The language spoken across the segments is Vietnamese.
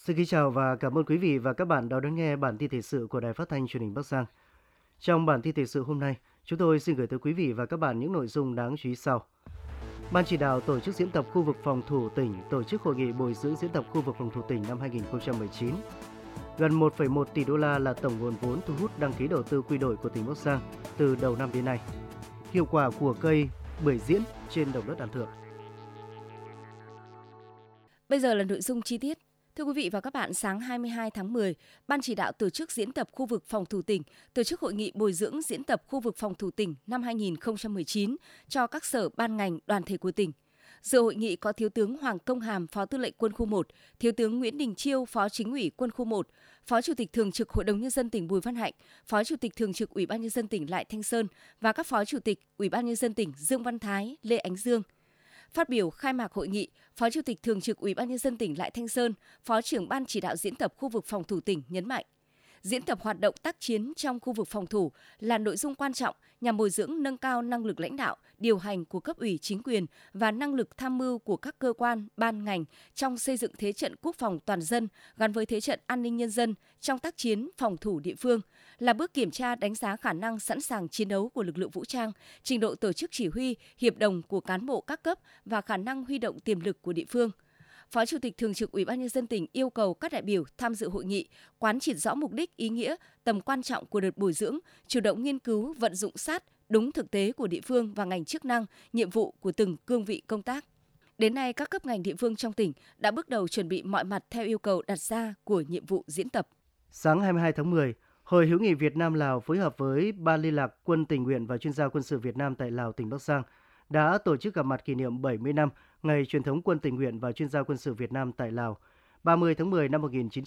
Xin kính chào và cảm ơn quý vị và các bạn đã đón nghe bản tin thời sự của Đài Phát thanh Truyền hình Bắc Giang. Trong bản tin thời sự hôm nay, chúng tôi xin gửi tới quý vị và các bạn những nội dung đáng chú ý sau. Ban chỉ đạo tổ chức diễn tập khu vực phòng thủ tỉnh tổ chức hội nghị bồi dưỡng diễn tập khu vực phòng thủ tỉnh năm 2019. Gần 1,1 tỷ đô la là tổng nguồn vốn thu hút đăng ký đầu tư quy đổi của tỉnh Bắc Giang từ đầu năm đến nay. Hiệu quả của cây bưởi diễn trên đồng đất An Thượng. Bây giờ là nội dung chi tiết. Thưa quý vị và các bạn, sáng 22 tháng 10, Ban chỉ đạo tổ chức diễn tập khu vực phòng thủ tỉnh tổ chức hội nghị bồi dưỡng diễn tập khu vực phòng thủ tỉnh năm 2019 cho các sở ban ngành đoàn thể của tỉnh. Dự hội nghị có Thiếu tướng Hoàng Công Hàm, Phó Tư lệnh Quân khu 1, Thiếu tướng Nguyễn Đình Chiêu, Phó Chính ủy Quân khu 1, Phó Chủ tịch Thường trực Hội đồng Nhân dân tỉnh Bùi Văn Hạnh, Phó Chủ tịch Thường trực Ủy ban Nhân dân tỉnh Lại Thanh Sơn và các Phó Chủ tịch Ủy ban Nhân dân tỉnh Dương Văn Thái, Lê Ánh Dương. Phát biểu khai mạc hội nghị, Phó Chủ tịch Thường trực Ủy ban Nhân dân tỉnh Lại Thanh Sơn, Phó trưởng Ban chỉ đạo diễn tập khu vực phòng thủ tỉnh nhấn mạnh, diễn tập hoạt động tác chiến trong khu vực phòng thủ là nội dung quan trọng nhằm bồi dưỡng nâng cao năng lực lãnh đạo, điều hành của cấp ủy chính quyền và năng lực tham mưu của các cơ quan, ban ngành trong xây dựng thế trận quốc phòng toàn dân gắn với thế trận an ninh nhân dân trong tác chiến phòng thủ địa phương, là bước kiểm tra đánh giá khả năng sẵn sàng chiến đấu của lực lượng vũ trang, trình độ tổ chức chỉ huy, hiệp đồng của cán bộ các cấp và khả năng huy động tiềm lực của địa phương. Phó Chủ tịch Thường trực Ủy ban Nhân dân tỉnh yêu cầu các đại biểu tham dự hội nghị quán triệt rõ mục đích, ý nghĩa, tầm quan trọng của đợt bồi dưỡng, chủ động nghiên cứu, vận dụng sát đúng thực tế của địa phương và ngành chức năng, nhiệm vụ của từng cương vị công tác. Đến nay, các cấp ngành địa phương trong tỉnh đã bước đầu chuẩn bị mọi mặt theo yêu cầu đặt ra của nhiệm vụ diễn tập. Sáng 22 tháng 10, Hội hữu nghị Việt Nam Lào phối hợp với Ban liên lạc Quân tình nguyện và chuyên gia quân sự Việt Nam tại Lào, tỉnh Bắc Giang đã tổ chức gặp mặt kỷ niệm 70 năm ngày truyền thống quân tình nguyện và chuyên gia quân sự Việt Nam tại Lào, 30 tháng 10 năm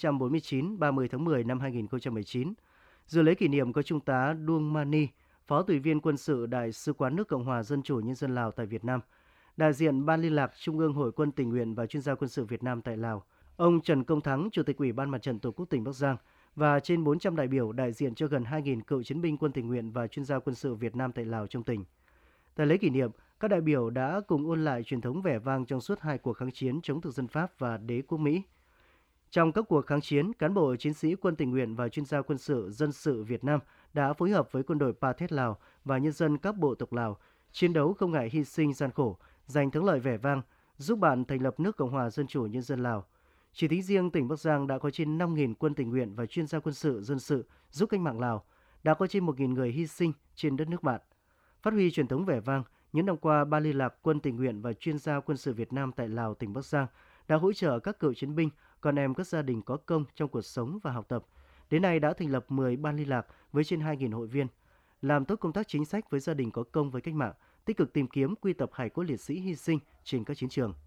1949, 30 tháng 10 năm 2019. Dự lễ kỷ niệm có Trung tá Duong Mani, Phó Tùy viên quân sự Đại sứ quán nước Cộng hòa Dân chủ Nhân dân Lào tại Việt Nam, đại diện Ban liên lạc Trung ương Hội quân tình nguyện và chuyên gia quân sự Việt Nam tại Lào, ông Trần Công Thắng, Chủ tịch Ủy ban Mặt trận Tổ quốc tỉnh Bắc Giang và trên 400 đại biểu đại diện cho gần 2.000 cựu chiến binh quân tình nguyện và chuyên gia quân sự Việt Nam tại Lào trong tỉnh. Tại lễ kỷ niệm, các đại biểu đã cùng ôn lại truyền thống vẻ vang trong suốt 2 cuộc kháng chiến chống thực dân Pháp và đế quốc Mỹ. Trong các cuộc kháng chiến, cán bộ chiến sĩ quân tình nguyện và chuyên gia quân sự dân sự Việt Nam đã phối hợp với quân đội Pathet Lào và nhân dân các bộ tộc Lào, chiến đấu không ngại hy sinh gian khổ, giành thắng lợi vẻ vang, giúp bạn thành lập nước Cộng hòa Dân chủ Nhân dân Lào. Chỉ tính riêng tỉnh Bắc Giang đã có trên 5.000 quân tình nguyện và chuyên gia quân sự dân sự giúp cách mạng Lào, đã có trên 1.000 người hy sinh trên đất nước bạn. Phát huy truyền thống vẻ vang, những năm qua, Ban liên lạc Quân tình nguyện và chuyên gia quân sự Việt Nam tại Lào, tỉnh Bắc Giang đã hỗ trợ các cựu chiến binh, con em các gia đình có công trong cuộc sống và học tập. Đến nay đã thành lập 10 ban liên lạc với trên 2.000 hội viên, làm tốt công tác chính sách với gia đình có công với cách mạng, tích cực tìm kiếm quy tập hài cốt liệt sĩ hy sinh trên các chiến trường.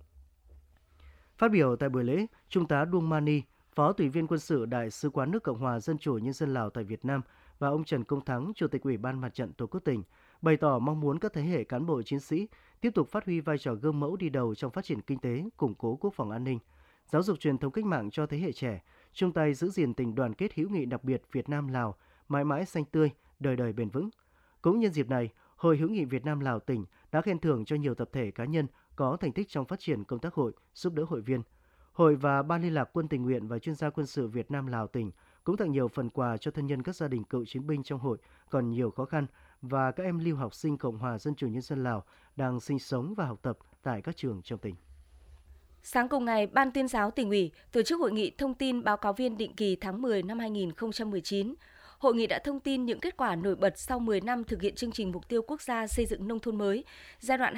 Phát biểu tại buổi lễ, Trung tá Duong Mani, Phó Tùy viên quân sự Đại sứ quán nước Cộng hòa Dân chủ Nhân dân Lào tại Việt Nam và ông Trần Công Thắng, Chủ tịch Ủy ban Mặt trận Tổ quốc tỉnh, bày tỏ mong muốn các thế hệ cán bộ chiến sĩ tiếp tục phát huy vai trò gương mẫu đi đầu trong phát triển kinh tế, củng cố quốc phòng an ninh, giáo dục truyền thống cách mạng cho thế hệ trẻ, chung tay giữ gìn tình đoàn kết hữu nghị đặc biệt Việt Nam-Lào, mãi mãi xanh tươi, đời đời bền vững. Cũng nhân dịp này, Hội hữu nghị Việt Nam-Lào tỉnh đã khen thưởng cho nhiều tập thể cá nhân có thành tích trong phát triển công tác hội, giúp đỡ hội viên. Hội và Ban liên lạc Quân tình nguyện và chuyên gia quân sự Việt Nam-Lào tỉnh cũng tặng nhiều phần quà cho thân nhân các gia đình cựu chiến binh trong hội còn nhiều khó khăn và các em lưu học sinh Cộng hòa Dân chủ Nhân dân Lào đang sinh sống và học tập tại các trường trong tỉnh. Sáng cùng ngày, Ban tuyên giáo tỉnh ủy tổ chức hội nghị thông tin báo cáo viên định kỳ tháng 10 năm 2019. Hội nghị đã thông tin những kết quả nổi bật sau 10 năm thực hiện chương trình mục tiêu quốc gia xây dựng nông thôn mới giai đoạn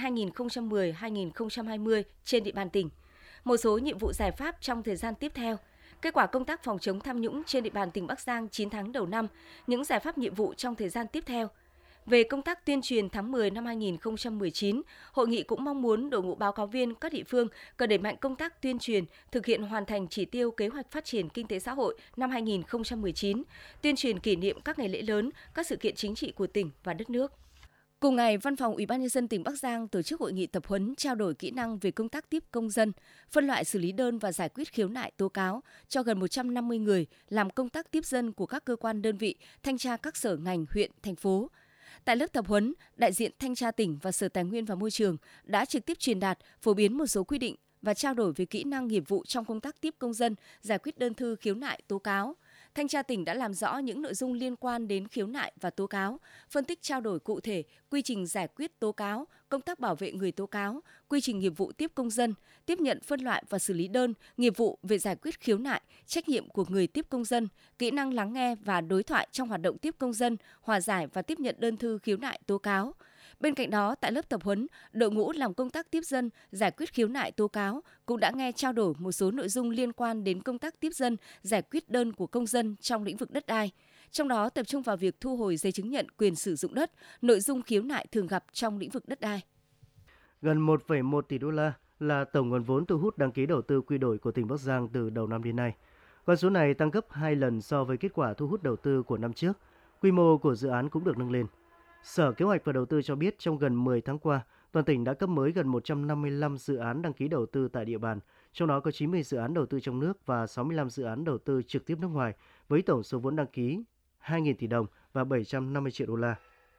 2010-2020 trên địa bàn tỉnh. Một số nhiệm vụ giải pháp trong thời gian tiếp theo, kết quả công tác phòng chống tham nhũng trên địa bàn tỉnh Bắc Giang 9 tháng đầu năm, những giải pháp nhiệm vụ trong thời gian tiếp theo. Về công tác tuyên truyền tháng 10 năm 2019, hội nghị cũng mong muốn đội ngũ báo cáo viên các địa phương cần đẩy mạnh công tác tuyên truyền, thực hiện hoàn thành chỉ tiêu kế hoạch phát triển kinh tế xã hội năm 2019, tuyên truyền kỷ niệm các ngày lễ lớn, các sự kiện chính trị của tỉnh và đất nước. Cùng ngày, Văn phòng Ủy ban Nhân dân tỉnh Bắc Giang tổ chức hội nghị tập huấn trao đổi kỹ năng về công tác tiếp công dân, phân loại xử lý đơn và giải quyết khiếu nại tố cáo cho gần 150 người làm công tác tiếp dân của các cơ quan đơn vị, thanh tra các sở ngành, huyện, thành phố. Tại lớp tập huấn, đại diện Thanh tra tỉnh và Sở Tài nguyên và Môi trường đã trực tiếp truyền đạt, phổ biến một số quy định và trao đổi về kỹ năng nghiệp vụ trong công tác tiếp công dân, giải quyết đơn thư khiếu nại tố cáo. Thanh tra tỉnh đã làm rõ những nội dung liên quan đến khiếu nại và tố cáo, phân tích trao đổi cụ thể, quy trình giải quyết tố cáo, công tác bảo vệ người tố cáo, quy trình nghiệp vụ tiếp công dân, tiếp nhận phân loại và xử lý đơn, nghiệp vụ về giải quyết khiếu nại, trách nhiệm của người tiếp công dân, kỹ năng lắng nghe và đối thoại trong hoạt động tiếp công dân, hòa giải và tiếp nhận đơn thư khiếu nại tố cáo. Bên cạnh đó, tại lớp tập huấn, đội ngũ làm công tác tiếp dân, giải quyết khiếu nại tố cáo cũng đã nghe trao đổi một số nội dung liên quan đến công tác tiếp dân, giải quyết đơn của công dân trong lĩnh vực đất đai. Trong đó tập trung vào việc thu hồi giấy chứng nhận quyền sử dụng đất, nội dung khiếu nại thường gặp trong lĩnh vực đất đai. Gần 1,1 tỷ đô la là tổng nguồn vốn thu hút đăng ký đầu tư quy đổi của tỉnh Bắc Giang từ đầu năm đến nay. Con số này tăng gấp 2 lần so với kết quả thu hút đầu tư của năm trước. Quy mô của dự án cũng được nâng lên. Sở Kế hoạch và Đầu tư cho biết trong gần 10 tháng qua, toàn tỉnh đã cấp mới gần 155 dự án đăng ký đầu tư tại địa bàn, trong đó có 90 dự án đầu tư trong nước và 65 dự án đầu tư trực tiếp nước ngoài, với tổng số vốn đăng ký 2.000 tỷ đồng và 750 triệu đô la.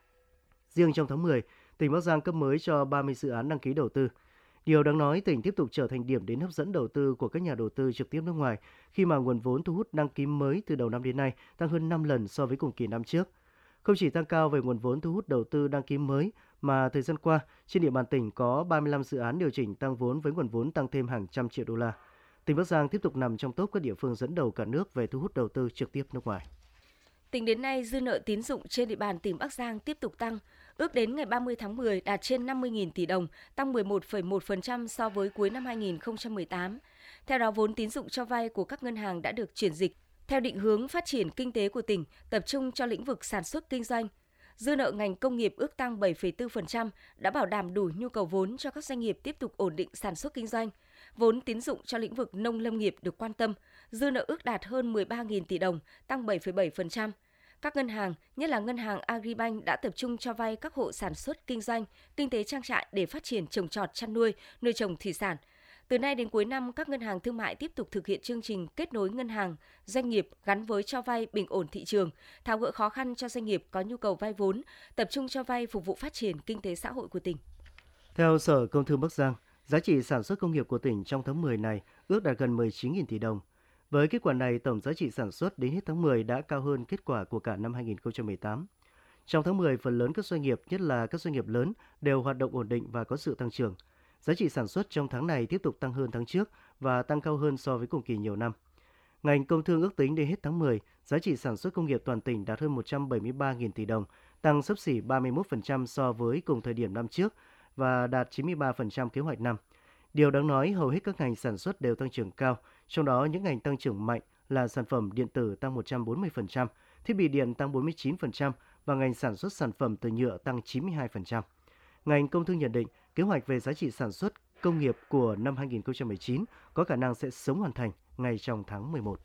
Riêng trong tháng 10, tỉnh Bắc Giang cấp mới cho 30 dự án đăng ký đầu tư. Điều đáng nói, tỉnh tiếp tục trở thành điểm đến hấp dẫn đầu tư của các nhà đầu tư trực tiếp nước ngoài khi mà nguồn vốn thu hút đăng ký mới từ đầu năm đến nay tăng hơn 5 lần so với cùng kỳ năm trước. Không chỉ tăng cao về nguồn vốn thu hút đầu tư đăng ký mới, mà thời gian qua, trên địa bàn tỉnh có 35 dự án điều chỉnh tăng vốn với nguồn vốn tăng thêm hàng trăm triệu đô la. Tỉnh Bắc Giang tiếp tục nằm trong top các địa phương dẫn đầu cả nước về thu hút đầu tư trực tiếp nước ngoài. Tính đến nay, dư nợ tín dụng trên địa bàn tỉnh Bắc Giang tiếp tục tăng, ước đến ngày 30 tháng 10 đạt trên 50.000 tỷ đồng, tăng 11,1% so với cuối năm 2018. Theo đó, vốn tín dụng cho vay của các ngân hàng đã được chuyển dịch theo định hướng phát triển kinh tế của tỉnh, tập trung cho lĩnh vực sản xuất kinh doanh. Dư nợ ngành công nghiệp ước tăng 7,4%, đã bảo đảm đủ nhu cầu vốn cho các doanh nghiệp tiếp tục ổn định sản xuất kinh doanh. Vốn tín dụng cho lĩnh vực nông lâm nghiệp được quan tâm, dư nợ ước đạt hơn 13.000 tỷ đồng, tăng 7,7%. Các ngân hàng, nhất là ngân hàng Agribank đã tập trung cho vay các hộ sản xuất kinh doanh, kinh tế trang trại để phát triển trồng trọt, chăn nuôi, nuôi trồng thủy sản. Từ nay đến cuối năm, các ngân hàng thương mại tiếp tục thực hiện chương trình kết nối ngân hàng, doanh nghiệp gắn với cho vay bình ổn thị trường, tháo gỡ khó khăn cho doanh nghiệp có nhu cầu vay vốn, tập trung cho vay phục vụ phát triển kinh tế xã hội của tỉnh. Theo Sở Công Thương Bắc Giang, giá trị sản xuất công nghiệp của tỉnh trong tháng 10 này ước đạt gần 19.000 tỷ đồng. Với kết quả này, tổng giá trị sản xuất đến hết tháng 10 đã cao hơn kết quả của cả năm 2018. Trong tháng 10, phần lớn các doanh nghiệp, nhất là các doanh nghiệp lớn, đều hoạt động ổn định và có sự tăng trưởng. Giá trị sản xuất trong tháng này tiếp tục tăng hơn tháng trước và tăng cao hơn so với cùng kỳ nhiều năm. Ngành công thương ước tính đến hết tháng 10, giá trị sản xuất công nghiệp toàn tỉnh đạt hơn 173.000 tỷ đồng, tăng xấp xỉ 31% so với cùng thời điểm năm trước và đạt 93% kế hoạch năm. Điều đáng nói, hầu hết các ngành sản xuất đều tăng trưởng cao, trong đó những ngành tăng trưởng mạnh là sản phẩm điện tử tăng 140%, thiết bị điện tăng 49% và ngành sản xuất sản phẩm từ nhựa tăng 92%. Ngành công thương nhận định kế hoạch về giá trị sản xuất công nghiệp của năm 2019 có khả năng sẽ sớm hoàn thành ngay trong tháng 11.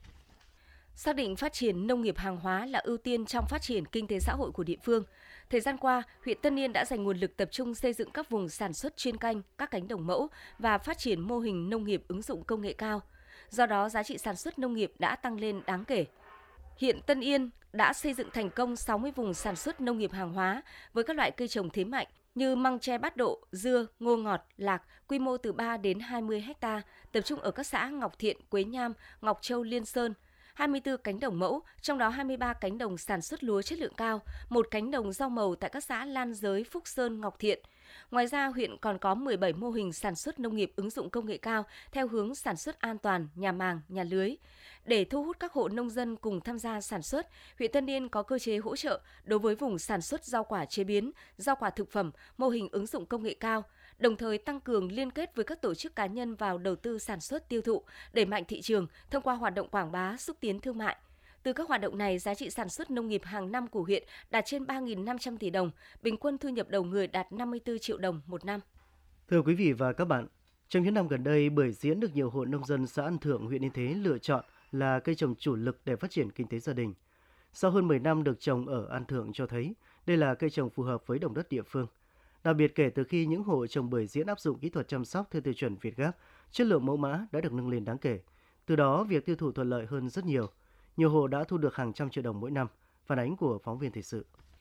Xác định phát triển nông nghiệp hàng hóa là ưu tiên trong phát triển kinh tế xã hội của địa phương. Thời gian qua, huyện Tân Yên đã dành nguồn lực tập trung xây dựng các vùng sản xuất chuyên canh, các cánh đồng mẫu và phát triển mô hình nông nghiệp ứng dụng công nghệ cao. Do đó, giá trị sản xuất nông nghiệp đã tăng lên đáng kể. Hiện Tân Yên đã xây dựng thành công 60 vùng sản xuất nông nghiệp hàng hóa với các loại cây trồng thế mạnh như măng tre bát độ, dưa, ngô ngọt, lạc, quy mô từ 3 đến 20 ha, tập trung ở các xã Ngọc Thiện, Quế Nham, Ngọc Châu, Liên Sơn. 24 cánh đồng mẫu, trong đó 23 cánh đồng sản xuất lúa chất lượng cao, một cánh đồng rau màu tại các xã Lan Giới, Phúc Sơn, Ngọc Thiện. Ngoài ra, huyện còn có 17 mô hình sản xuất nông nghiệp ứng dụng công nghệ cao theo hướng sản xuất an toàn, nhà màng, nhà lưới. Để thu hút các hộ nông dân cùng tham gia sản xuất, huyện Tân Yên có cơ chế hỗ trợ đối với vùng sản xuất rau quả chế biến, rau quả thực phẩm, mô hình ứng dụng công nghệ cao, đồng thời tăng cường liên kết với các tổ chức cá nhân vào đầu tư sản xuất tiêu thụ, đẩy mạnh thị trường thông qua hoạt động quảng bá, xúc tiến thương mại. Từ các hoạt động này, giá trị sản xuất nông nghiệp hàng năm của huyện đạt trên 3.500 tỷ đồng, bình quân thu nhập đầu người đạt 54 triệu đồng một năm. Thưa quý vị và các bạn, trong những năm gần đây, bưởi diễn được nhiều hộ nông dân xã An Thượng, huyện Yên Thế lựa chọn là cây trồng chủ lực để phát triển kinh tế gia đình. Sau hơn 10 năm được trồng ở An Thượng cho thấy đây là cây trồng phù hợp với đồng đất địa phương. Đặc biệt kể từ khi những hộ trồng bưởi diễn áp dụng kỹ thuật chăm sóc theo tiêu chuẩn Việt Gáp, chất lượng mẫu mã đã được nâng lên đáng kể. Từ đó, việc tiêu thụ thuận lợi hơn rất nhiều. Nhiều hộ đã thu được hàng trăm triệu đồng mỗi năm. Phản ánh của phóng viên thời sự.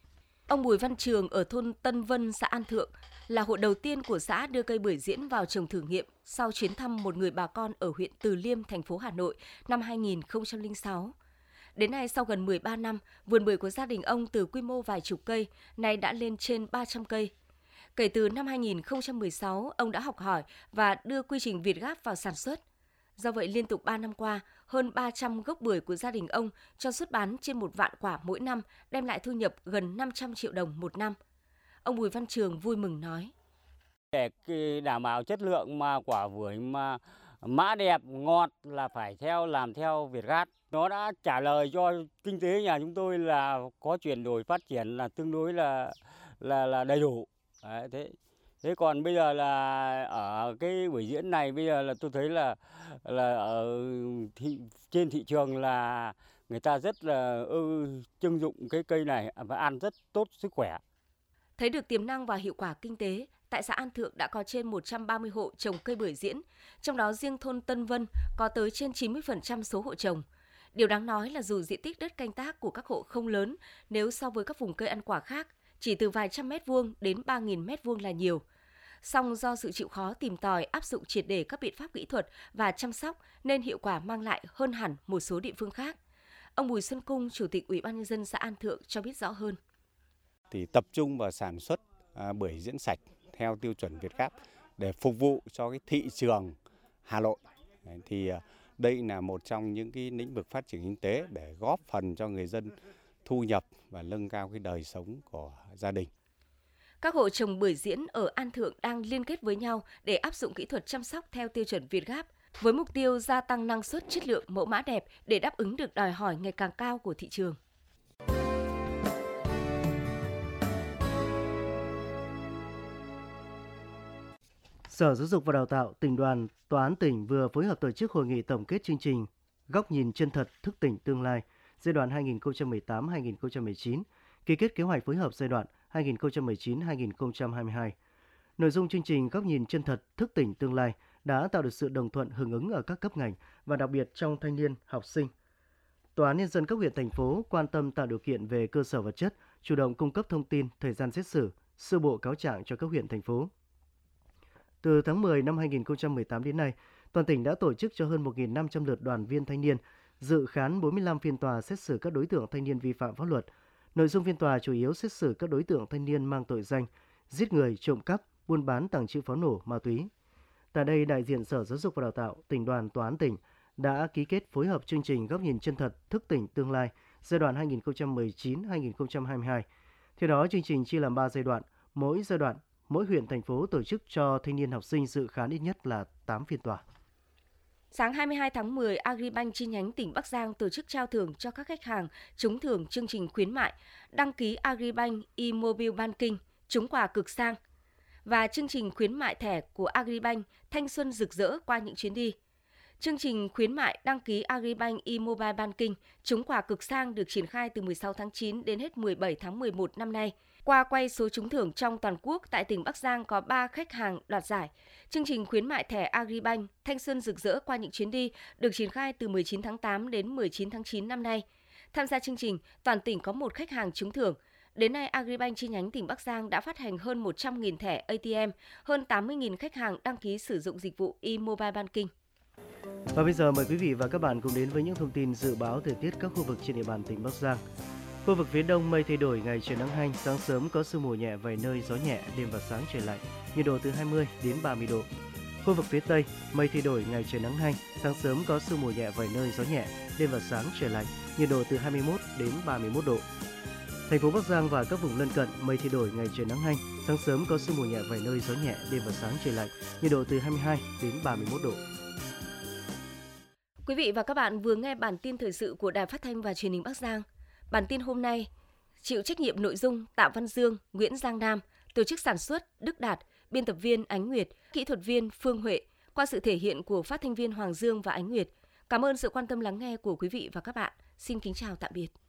Ông Bùi Văn Trường ở thôn Tân Vân, xã An Thượng là hộ đầu tiên của xã đưa cây bưởi diễn vào trồng thử nghiệm sau chuyến thăm một người bà con ở huyện Từ Liêm, thành phố Hà Nội năm 2006. Đến nay, sau gần 13 năm, vườn bưởi của gia đình ông từ quy mô vài chục cây, nay đã lên trên 300 cây. Kể từ năm 2016, ông đã học hỏi và đưa quy trình Việt Gáp vào sản xuất. Do vậy, liên tục 3 năm qua, hơn 300 gốc bưởi của gia đình ông cho xuất bán trên 1 vạn quả mỗi năm, đem lại thu nhập gần 500 triệu đồng một năm. Ông Bùi Văn Trường vui mừng nói. Để đảm bảo chất lượng mà quả bưởi mà mã đẹp, ngọt là phải làm theo Việt Gáp. Nó đã trả lời cho kinh tế nhà chúng tôi là có chuyển đổi phát triển là tương đối là đầy đủ. Đấy, thế còn bây giờ là ở cái buổi diễn này bây giờ là tôi thấy là ở trên thị trường là người ta rất là trưng dụng cái cây này và ăn rất tốt sức khỏe. Thấy được tiềm năng và hiệu quả kinh tế, tại xã An Thượng đã có trên 130 hộ trồng cây bưởi diễn, trong đó riêng thôn Tân Vân có tới trên 90% số hộ trồng. Điều đáng nói là dù diện tích đất canh tác của các hộ không lớn nếu so với các vùng cây ăn quả khác, chỉ từ vài trăm mét vuông đến 3.000 mét vuông là nhiều. Song do sự chịu khó tìm tòi áp dụng triệt để các biện pháp kỹ thuật và chăm sóc nên hiệu quả mang lại hơn hẳn một số địa phương khác. Ông Bùi Xuân Cung, Chủ tịch Ủy ban nhân dân xã An Thượng cho biết rõ hơn. Thì tập trung vào sản xuất bưởi diễn sạch theo tiêu chuẩn Việt Gáp để phục vụ cho cái thị trường Hà Nội. Thì đây là một trong những cái lĩnh vực phát triển kinh tế để góp phần cho người dân thu nhập và nâng cao cái đời sống của gia đình. Các hộ trồng bưởi diễn ở An Thượng đang liên kết với nhau để áp dụng kỹ thuật chăm sóc theo tiêu chuẩn Việt Gáp với mục tiêu gia tăng năng suất, chất lượng, mẫu mã đẹp để đáp ứng được đòi hỏi ngày càng cao của thị trường. Sở Giáo dục và Đào tạo, Tỉnh đoàn, Tòa án tỉnh vừa phối hợp tổ chức hội nghị tổng kết chương trình Góc nhìn chân thật thức tỉnh tương lai giai đoạn 2018-2019, ký kết kế hoạch phối hợp giai đoạn 2019-2022. Nội dung chương trình Góc nhìn chân thật thức tỉnh tương lai đã tạo được sự đồng thuận hưởng ứng ở các cấp ngành và đặc biệt trong thanh niên, học sinh. Tòa án Nhân dân các huyện, thành phố quan tâm tạo điều kiện về cơ sở vật chất, chủ động cung cấp thông tin, thời gian xét xử, sơ bộ cáo trạng cho các huyện, thành phố. Từ tháng 10 năm 2018 đến nay, toàn tỉnh đã tổ chức cho hơn 1.500 lượt đoàn viên thanh niên dự khán 45 phiên tòa xét xử các đối tượng thanh niên vi phạm pháp luật. Nội dung phiên tòa chủ yếu xét xử các đối tượng thanh niên mang tội danh giết người, trộm cắp, buôn bán, tàng trữ pháo nổ, ma túy. Tại đây, đại diện Sở Giáo dục và Đào tạo, Tỉnh đoàn, Tòa án tỉnh đã ký kết phối hợp chương trình Góc nhìn chân thật thức tỉnh tương lai giai đoạn 2019-2022. Theo đó, chương trình chia làm 3 giai đoạn, mỗi huyện, thành phố tổ chức cho thanh niên học sinh dự khán ít nhất là 8 phiên tòa. Sáng 22 tháng 10, Agribank chi nhánh tỉnh Bắc Giang tổ chức trao thưởng cho các khách hàng trúng thưởng chương trình khuyến mại đăng ký Agribank e-mobile banking trúng quà cực sang và chương trình khuyến mại thẻ của Agribank thanh xuân rực rỡ qua những chuyến đi. Chương trình khuyến mại đăng ký Agribank e-mobile banking trúng quà cực sang được triển khai từ 16 tháng 9 đến hết 17 tháng 11 năm nay. Qua quay số trúng thưởng trong toàn quốc, tại tỉnh Bắc Giang có 3 khách hàng đoạt giải. Chương trình khuyến mại thẻ Agribank thanh xuân rực rỡ qua những chuyến đi được triển khai từ 19 tháng 8 đến 19 tháng 9 năm nay. Tham gia chương trình, toàn tỉnh có 1 khách hàng trúng thưởng. Đến nay, Agribank chi nhánh tỉnh Bắc Giang đã phát hành hơn 100.000 thẻ ATM, hơn 80.000 khách hàng đăng ký sử dụng dịch vụ e-mobile banking. Và bây giờ mời quý vị và các bạn cùng đến với những thông tin dự báo thời tiết các khu vực trên địa bàn tỉnh Bắc Giang. Khu vực phía Đông mây thay đổi, ngày trời nắng hanh, sáng sớm có sương mù nhẹ vài nơi, gió nhẹ, đêm và sáng trời lạnh, nhiệt độ từ 20 đến 30 độ. Khu vực phía Tây mây thay đổi, ngày trời nắng hanh, sáng sớm có sương mù nhẹ vài nơi, gió nhẹ, đêm và sáng trời lạnh, nhiệt độ từ 21 đến 31 độ. Thành phố Bắc Giang và các vùng lân cận mây thay đổi, ngày trời nắng hanh, sáng sớm có sương mù nhẹ vài nơi, gió nhẹ, đêm và sáng trời lạnh, nhiệt độ từ 22 đến 31 độ. Quý vị và các bạn vừa nghe bản tin thời sự của Đài Phát thanh và Truyền hình Bắc Giang. Bản tin hôm nay chịu trách nhiệm nội dung Tạ Văn Dương, Nguyễn Giang Nam, tổ chức sản xuất Đức Đạt, biên tập viên Ánh Nguyệt, kỹ thuật viên Phương Huệ, qua sự thể hiện của phát thanh viên Hoàng Dương và Ánh Nguyệt. Cảm ơn sự quan tâm lắng nghe của quý vị và các bạn. Xin kính chào tạm biệt.